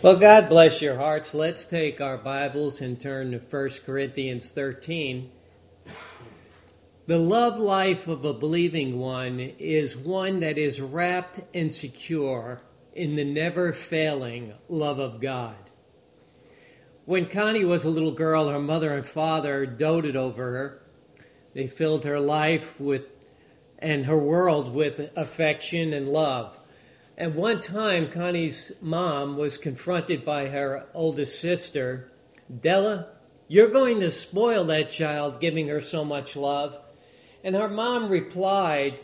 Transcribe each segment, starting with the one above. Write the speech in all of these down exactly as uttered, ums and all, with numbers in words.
Well, God bless your hearts. Let's take our Bibles and turn to First Corinthians thirteen. The love life of a believing one is one that is wrapped and secure in the never-failing love of God. When Connie was a little girl, her mother and father doted over her. They filled her life with and her world with affection and love. At one time, Connie's mom was confronted by her oldest sister. Della, you're going to spoil that child, giving her so much love. And her mom replied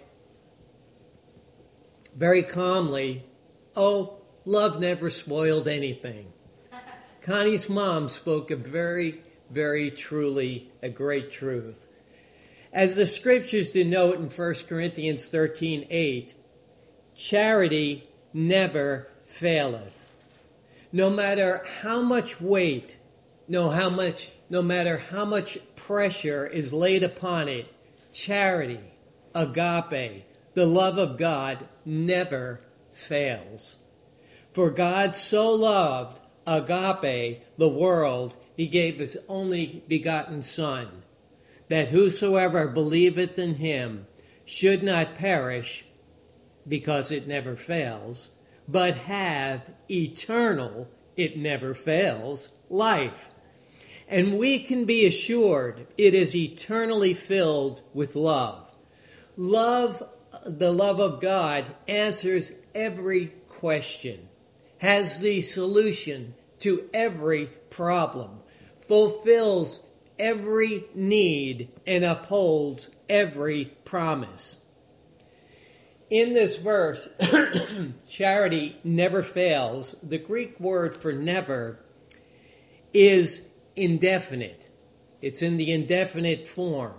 very calmly, oh, love never spoiled anything. Connie's mom spoke a very, very truly, a great truth. As the scriptures denote in First Corinthians thirteen eight, charity never faileth. No matter how much weight, no how much, no matter how much pressure is laid upon it, charity, agape, the love of God never fails. For God so loved, agape, the world, he gave his only begotten Son, that whosoever believeth in him should not perish, because it never fails, but have eternal, it never fails, life. And we can be assured it is eternally filled with love. Love, the love of God, answers every question, has the solution to every problem, fulfills every need, and upholds every promise. In this verse, charity never fails. The Greek word for never is indefinite. It's in the indefinite form.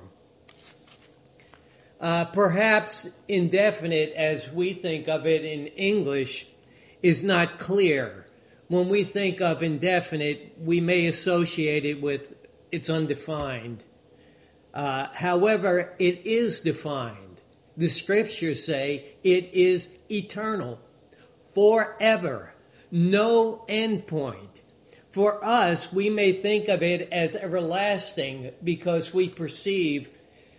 Uh, perhaps indefinite, as we think of it in English, is not clear. When we think of indefinite, we may associate it with it's undefined. Uh, however, it is defined. The scriptures say it is eternal, forever, no end point. For us, we may think of it as everlasting because we perceive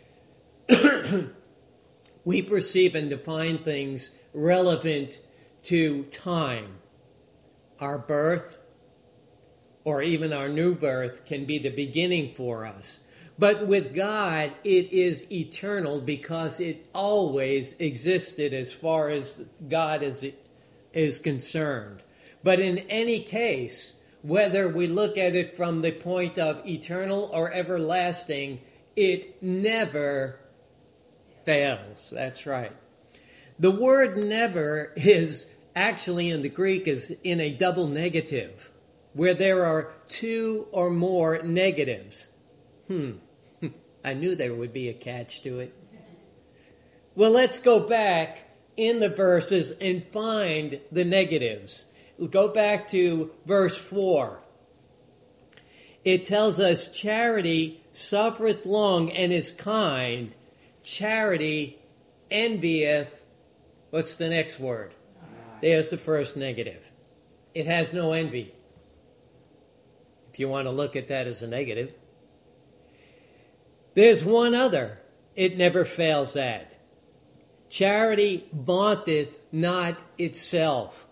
we perceive and define things relevant to time. Our birth, or even our new birth, can be the beginning for us. But with God, it is eternal because it always existed as far as God is, is concerned. But in any case, whether we look at it from the point of eternal or everlasting, it never fails. That's right. The word never is actually in the Greek is in a double negative, where there are two or more negatives. Hmm. I knew there would be a catch to it. Well, let's go back in the verses and find the negatives. Go back to verse four. It tells us charity suffereth long and is kind. Charity envieth. What's the next word? There's the first negative. It has no envy. If you want to look at that as a negative. There's one other it never fails at. Charity vaunteth not itself,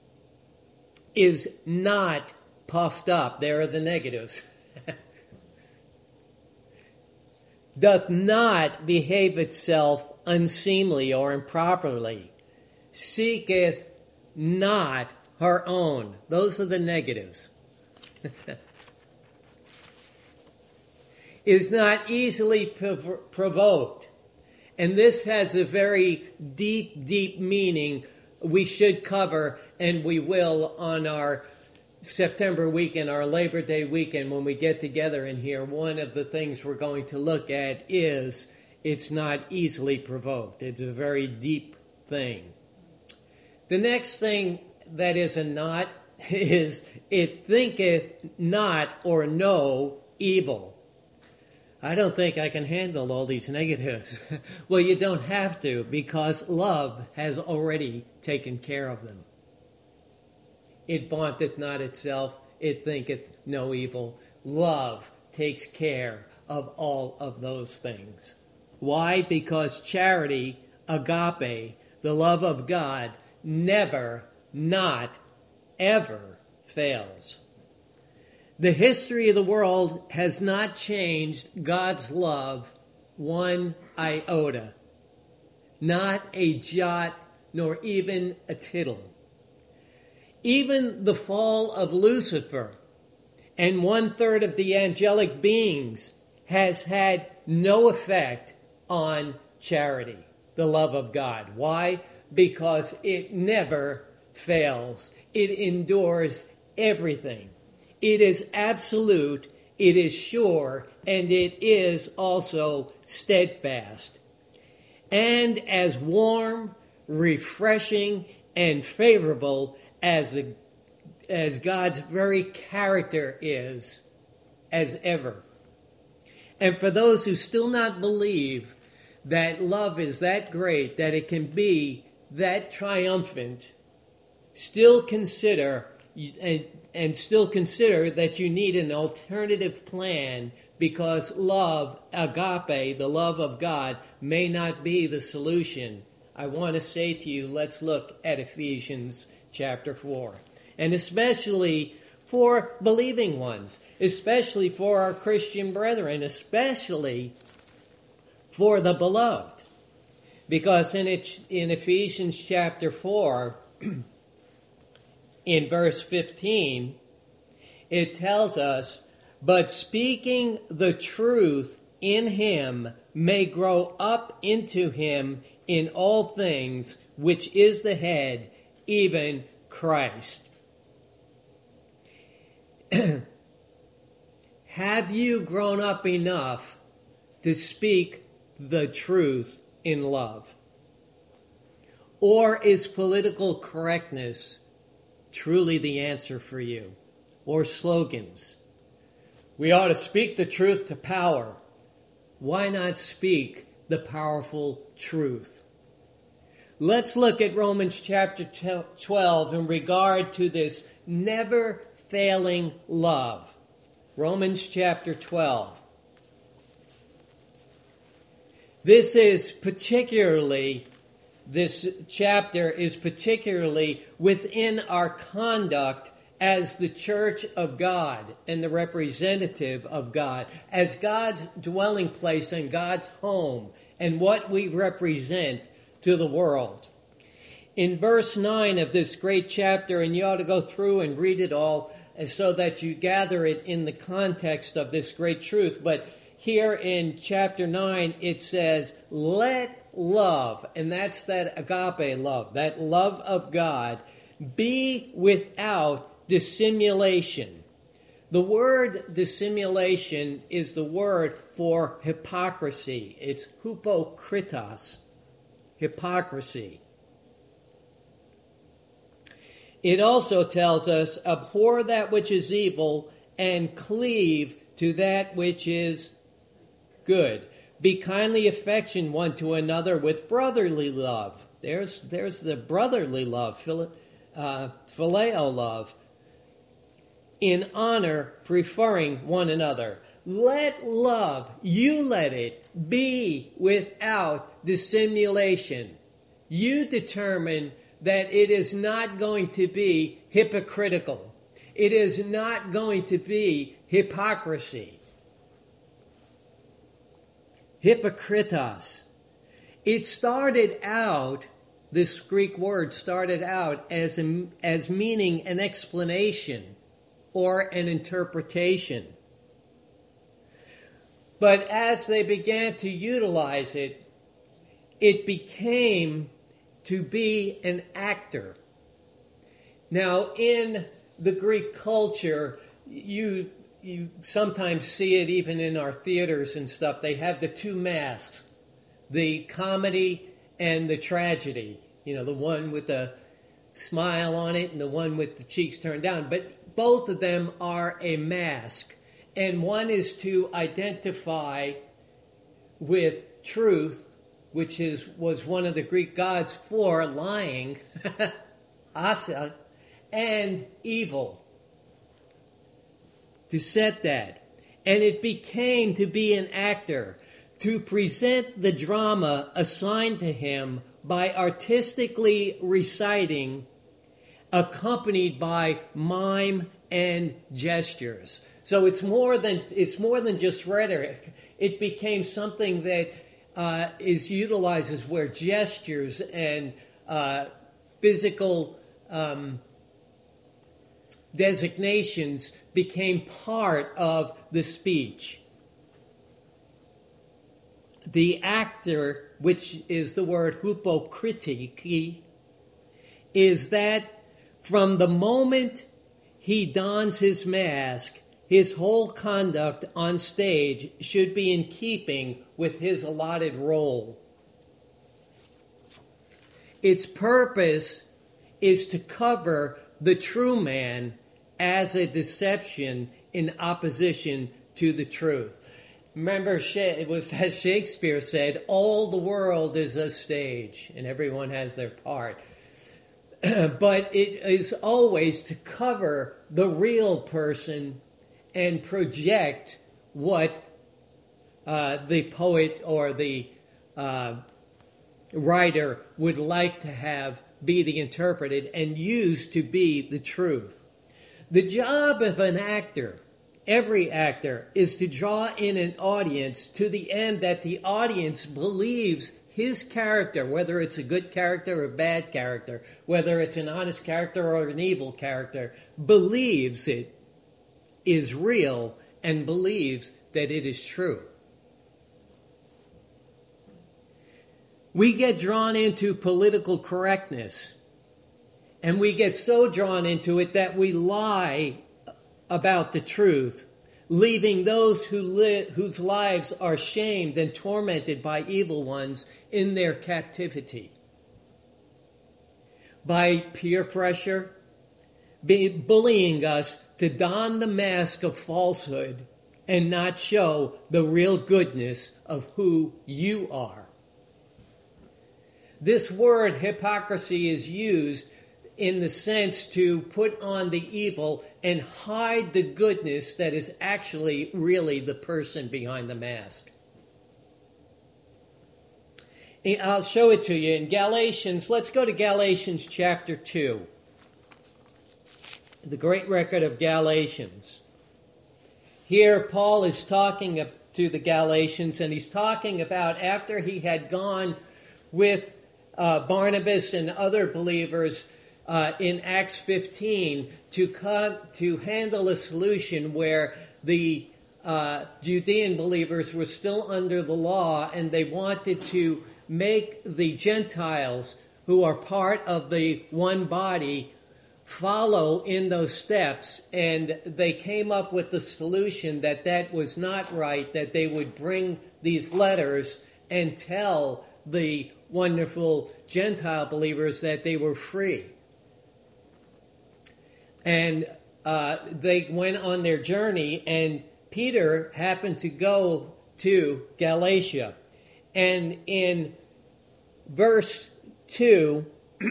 is not puffed up. There are the negatives. Doth not behave itself unseemly or improperly, seeketh not her own. Those are the negatives. Is not easily prov- provoked. And this has a very deep, deep meaning we should cover, and we will on our September weekend, our Labor Day weekend, when we get together in here. One of the things we're going to look at is it's not easily provoked. It's a very deep thing. The next thing that is a not is it thinketh not or no evil. I don't think I can handle all these negatives. Well, you don't have to, because love has already taken care of them. it vaunteth not itself, it thinketh no evil. Love takes care of all of those things. Why? Because charity, agape, the love of God, never, not ever fails. The history of the world has not changed God's love one iota, not a jot, nor even a tittle. Even the fall of Lucifer and one third of the angelic beings has had no effect on charity, the love of God. Why? Because it never fails. It endures everything. It is absolute, it is sure, and it is also steadfast. And as warm, refreshing, and favorable as the as God's very character is as ever. And for those who still not believe that love is that great, that it can be that triumphant, still consider and, and still consider that you need an alternative plan, because love, agape, the love of God, may not be the solution. I want to say to you, let's look at Ephesians chapter four. And especially for believing ones, especially for our Christian brethren, especially for the beloved. Because in it, in Ephesians chapter four, in verse fifteen, it tells us, "But speaking the truth in him may grow up into him in all things, which is the head, even Christ." Have you grown up enough to speak the truth in love? Or is political correctness truly the answer for you? Or slogans? We ought to speak the truth to power. Why not speak the powerful truth? Let's look at Romans chapter twelve in regard to this never failing love. Romans chapter twelve. This is particularly, this chapter is particularly within our conduct as the church of God and the representative of God, as God's dwelling place and God's home, and what we represent to the world. In verse nine of this great chapter, and you ought to go through and read it all so that you gather it in the context of this great truth. But here in chapter nine, it says, "Let love," and that's that agape love, that love of God, "be without dissimulation." The word dissimulation is the word for hypocrisy. It's hypokritos, hypocrisy. It also tells us, "Abhor that which is evil and cleave to that which is good. Be kindly affectioned one to another with brotherly love." There's, there's the brotherly love, phil, uh, phileo love. "In honor, preferring one another." Let love, you let it, be without dissimulation. You determine that it is not going to be hypocritical. It is not going to be hypocrisy. Hypokritos. It started out, this Greek word started out as, a, as meaning an explanation or an interpretation. But as they began to utilize it, it became to be an actor. Now, in the Greek culture, you you sometimes see it even in our theaters and stuff. They have the two masks, the comedy and the tragedy. You know, the one with the smile on it and the one with the cheeks turned down. But both of them are a mask. And one is to identify with truth, which is was one of the Greek gods for lying, asa, and evil. To set that. And it became to be an actor, to present the drama assigned to him by artistically reciting, accompanied by mime and gestures. So it's more than it's more than just rhetoric. It became something that uh, is utilized as where gestures and uh, physical um, designations became part of the speech. The actor, which is the word hypokritiki, is that from the moment he dons his mask, his whole conduct on stage should be in keeping with his allotted role. Its purpose is to cover the true man as a deception in opposition to the truth. Remember, it was as Shakespeare said, all the world is a stage and everyone has their part. But it is always to cover the real person and project what uh, the poet or the uh, writer would like to have be the interpreted and used to be the truth. The job of an actor, every actor, is to draw in an audience to the end that the audience believes his character, whether it's a good character or a bad character, whether it's an honest character or an evil character, believes it is real and believes that it is true. We get drawn into political correctness, and we get so drawn into it that we lie about the truth, leaving those who li- whose lives are shamed and tormented by evil ones in their captivity. By peer pressure, be bullying us to don the mask of falsehood and not show the real goodness of who you are. This word hypocrisy is used in the sense to put on the evil and hide the goodness that is actually really the person behind the mask. I'll show it to you in Galatians. Let's go to Galatians chapter two. The great record of Galatians. Here Paul is talking to the Galatians, and he's talking about after he had gone with uh, Barnabas and other believers uh, in Acts fifteen to come to handle a solution where the uh, Judean believers were still under the law, and they wanted to make the Gentiles, who are part of the one body, follow in those steps. And they came up with the solution that that was not right, that they would bring these letters and tell the wonderful Gentile believers that they were free. And uh, they went on their journey, and Peter happened to go to Galatia. And in verse two,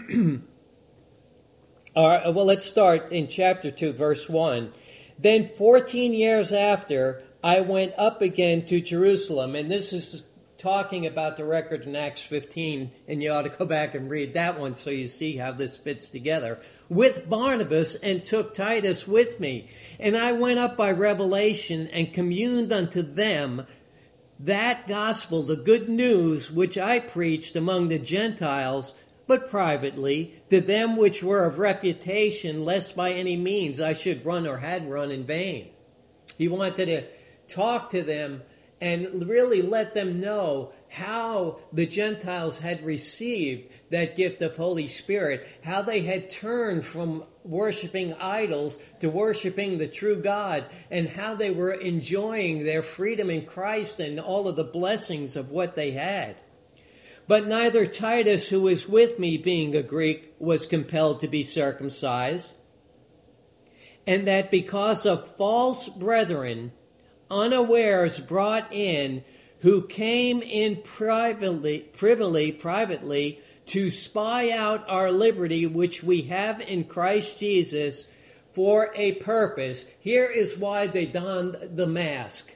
or, well, let's start in chapter two, verse one. Then fourteen years after, I went up again to Jerusalem. And this is talking about the record in Acts fifteen, and you ought to go back and read that one so you see how this fits together. With Barnabas, and took Titus with me. And I went up by revelation and communed unto them that gospel, the good news which I preached among the Gentiles, but privately, to them which were of reputation, lest by any means I should run or had run in vain. He wanted to talk to them and really let them know how the Gentiles had received that gift of Holy Spirit, how they had turned from worshiping idols to worshiping the true God, and how they were enjoying their freedom in Christ and all of the blessings of what they had. But neither Titus, who was with me, being a Greek, was compelled to be circumcised, and that because of false brethren, unawares brought in, who came in privately, privily, privately to spy out our liberty, which we have in Christ Jesus, for a purpose. Here is why they donned the mask.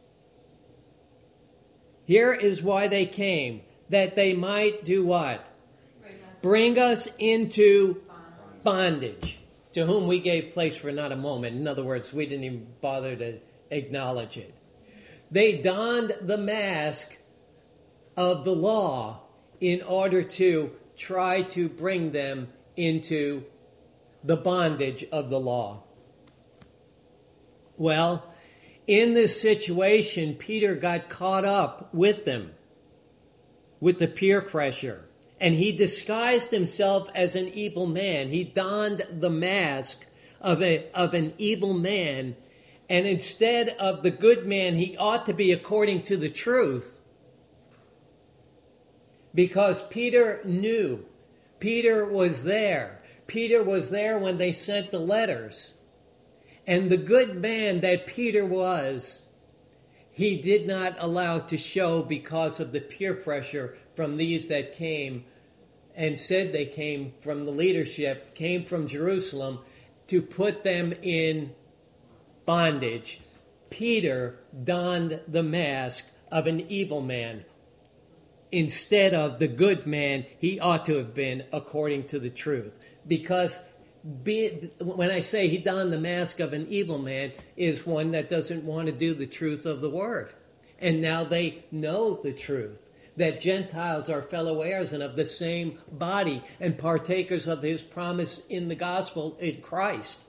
Here is why they came, that they might do what? Bring us into bondage, to whom we gave place for not a moment. In other words, we didn't even bother to acknowledge it. They donned the mask of the law in order to try to bring them into the bondage of the law. Well, in this situation, Peter got caught up with them, with the peer pressure, and he disguised himself as an evil man. He donned the mask of a of an evil man, and instead of the good man he ought to be according to the truth, because Peter knew. Peter was there. Peter was there when they sent the letters. And the good man that Peter was, he did not allow to show because of the peer pressure from these that came and said they came from the leadership, came from Jerusalem, to put them in bondage. Peter donned the mask of an evil man instead of the good man he ought to have been according to the truth. Because be, when I say he donned the mask of an evil man, is one that doesn't want to do the truth of the word. And now they know the truth, that Gentiles are fellow heirs and of the same body and partakers of his promise in the gospel in Christ.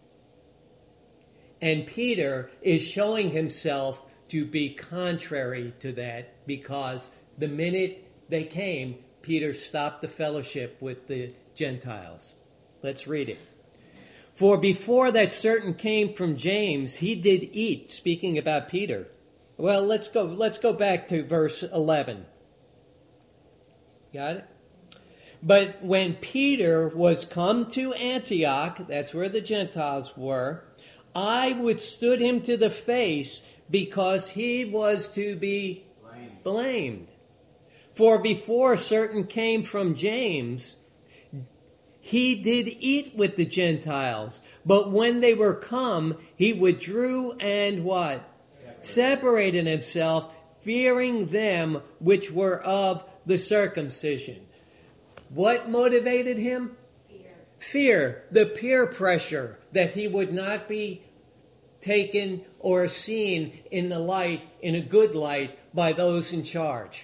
And Peter is showing himself to be contrary to that, because the minute they came, Peter stopped the fellowship with the Gentiles. Let's read it. For before that certain came from James, he did eat, speaking about Peter. Well, let's go, let's go back to verse eleven. Got it? But when Peter was come to Antioch, that's where the Gentiles were, I withstood him to the face, because he was to be blamed. blamed. For before certain came from James, he did eat with the Gentiles. But when they were come, he withdrew and what? Separated, Separated himself, fearing them which were of the circumcision. What motivated him? Fear. Fear, the peer pressure that he would not be taken or seen in the light, in a good light, by those in charge.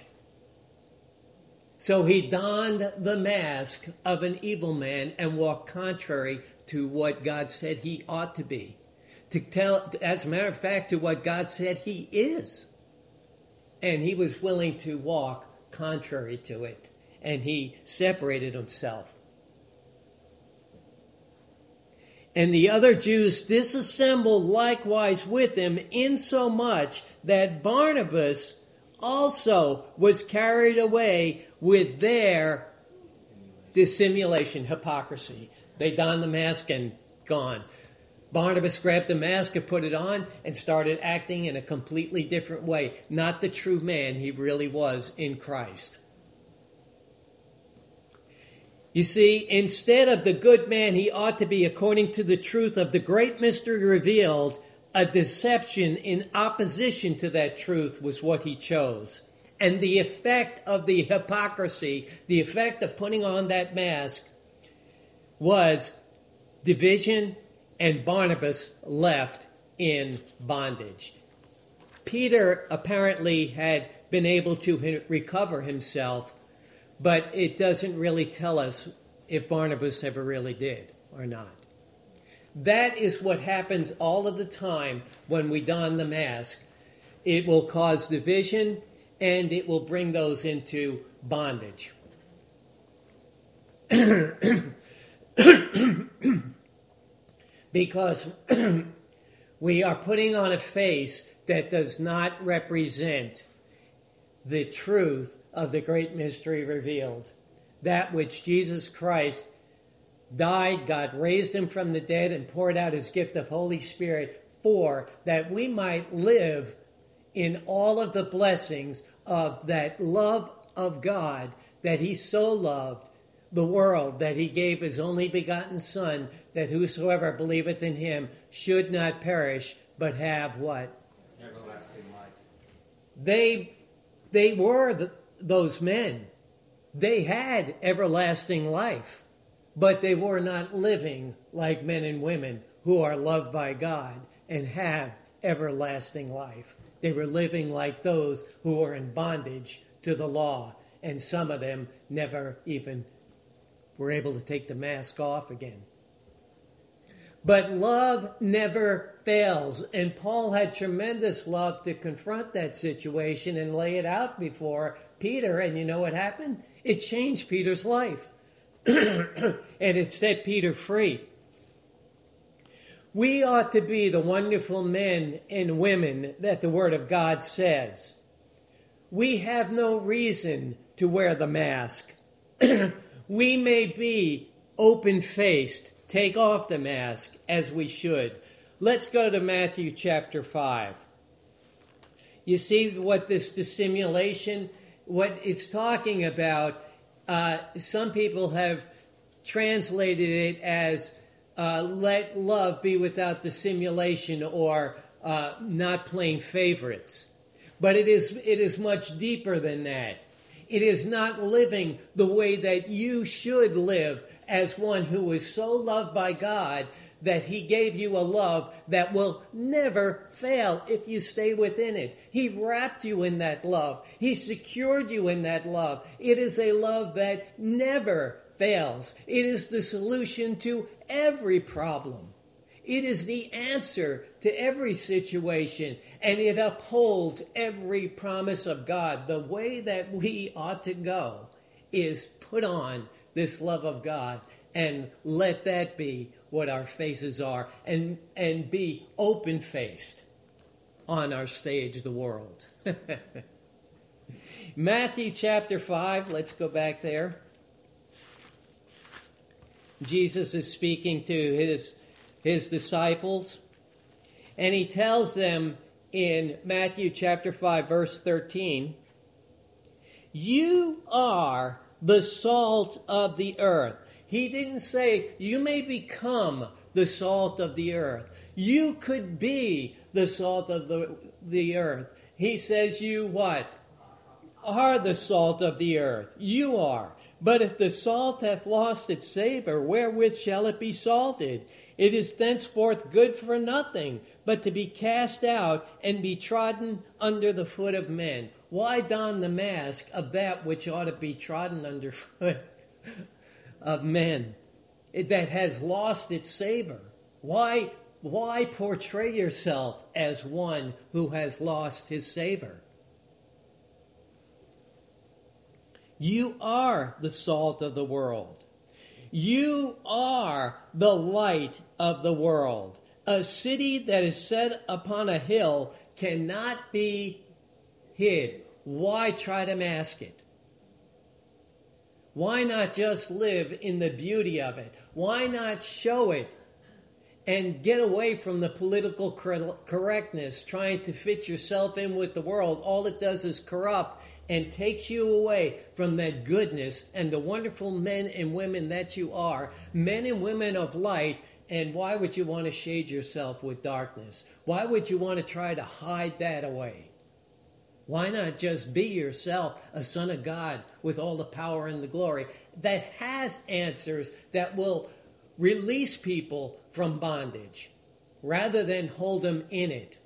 So he donned the mask of an evil man and walked contrary to what God said he ought to be. To tell, as a matter of fact, to what God said he is. And he was willing to walk contrary to it. And he separated himself. And the other Jews disassembled likewise with him, insomuch that Barnabas also was carried away with their dissimulation, hypocrisy. They donned the mask and gone. Barnabas grabbed the mask and put it on and started acting in a completely different way. Not the true man he really was in Christ. You see, instead of the good man he ought to be according to the truth of the great mystery revealed, a deception in opposition to that truth was what he chose. And the effect of the hypocrisy, the effect of putting on that mask, was division, and Barnabas left in bondage. Peter apparently had been able to recover himself, but it doesn't really tell us if Barnabas ever really did or not. That is what happens all of the time when we don the mask. It will cause division, and it will bring those into bondage. Because we are putting on a face that does not represent the truth of the great mystery revealed. That which Jesus Christ died, God raised him from the dead and poured out his gift of Holy Spirit for, that we might live in all of the blessings of that love of God that he so loved the world that he gave his only begotten Son, that whosoever believeth in him should not perish, but have what? Everlasting life. They, they were the, those men. They had everlasting life, but they were not living like men and women who are loved by God and have everlasting life. They were living like those who were in bondage to the law, and some of them never even were able to take the mask off again. But love never fails, and Paul had tremendous love to confront that situation and lay it out before Peter, and you know what happened? It changed Peter's life, and it set Peter free. We ought to be the wonderful men and women that the Word of God says. We have no reason to wear the mask. We may be open-faced, take off the mask as we should. Let's go to Matthew chapter five. You see what this dissimulation, what it's talking about, uh, some people have translated it as uh, let love be without dissimulation, or uh, not playing favorites. But it is it is much deeper than that. It is not living the way that you should live as one who is so loved by God that he gave you a love that will never fail if you stay within it. He wrapped you in that love. He secured you in that love. It is a love that never fails. It is the solution to every problem. It is the answer to every situation, and it upholds every promise of God. The way that we ought to go is put on this love of God and let that be what our faces are, and, and be open-faced on our stage, the world. Matthew chapter five, let's go back there. Jesus is speaking to his his disciples, and he tells them in Matthew chapter five, verse thirteen, you are the salt of the earth. He didn't say you may become the salt of the earth. You could be the salt of the, the earth. He says you what? Are the salt of the earth. You are. But if the salt hath lost its savor, wherewith shall it be salted? It is thenceforth good for nothing, but to be cast out and be trodden under the foot of men. Why don the mask of that which ought to be trodden under foot of men, that has lost its savor? Why, why portray yourself as one who has lost his savor? You are the salt of the world. You are the light of the world. A city that is set upon a hill cannot be hid. Why try to mask it? Why not just live in the beauty of it? Why not show it and get away from the political correctness, trying to fit yourself in with the world? All it does is corrupt and takes you away from that goodness and the wonderful men and women that you are, men and women of light. And why would you want to shade yourself with darkness? Why would you want to try to hide that away? Why not just be yourself, a son of God with all the power and the glory that has answers that will release people from bondage rather than hold them in it?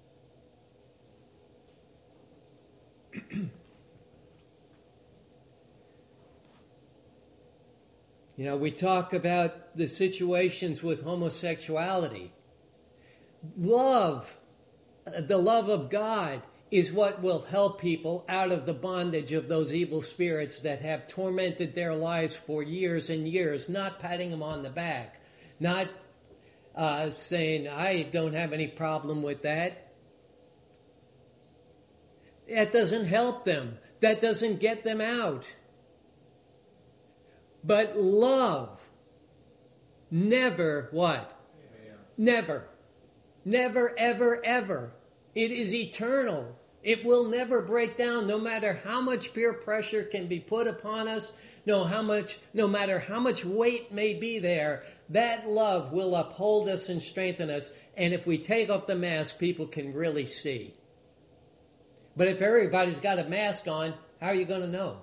You know, we talk about the situations with homosexuality. Love, the love of God, is what will help people out of the bondage of those evil spirits that have tormented their lives for years and years, not patting them on the back, not uh, saying, I don't have any problem with that. That doesn't help them. That doesn't get them out. But love never what? Never. Never, ever, ever. It is eternal. It will never break down, no matter how much peer pressure can be put upon us, no how much, no matter how much weight may be there. That love will uphold us and strengthen us. And if we take off the mask, people can really see. But if everybody's got a mask on, how are you going to know?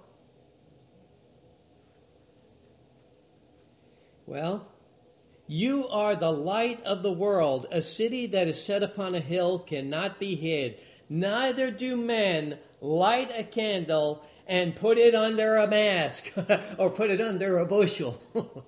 Well, you are the light of the world. A city that is set upon a hill cannot be hid. Neither do men light a candle and put it under a mask or put it under a bushel.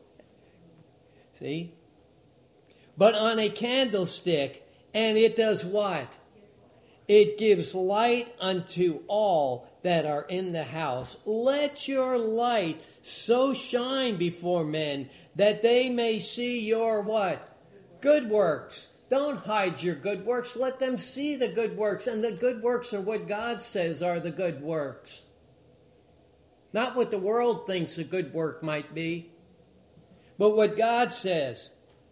See? But on a candlestick, and it does what? It gives light unto all that are in the house. Let your light so shine before men that they may see your what? Good works. Don't hide your good works. Let them see the good works. And the good works are what God says are the good works. Not what the world thinks a good work might be, but what God says.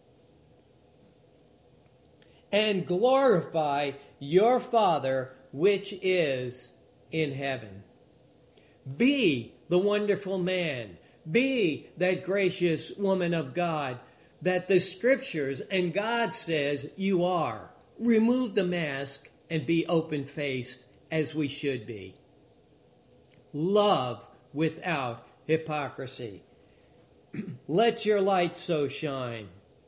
And glorify your Father which is in heaven. Be the wonderful man. Be that gracious woman of God that the Scriptures and God says you are. Remove the mask and be open-faced as we should be. Love without hypocrisy. Let your light so shine.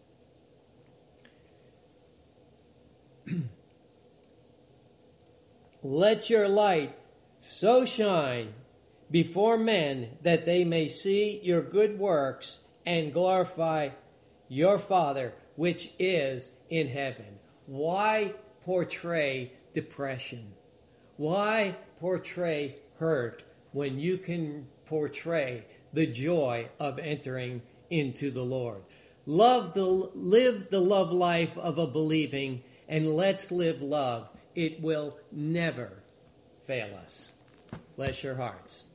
Let your light so shine before men that they may see your good works and glorify your Father which is in heaven. Why portray depression? Why portray hurt when you can portray the joy of entering into the Lord? Love the live the love life of a believing, and let's live love. It will never fail us. Bless your hearts.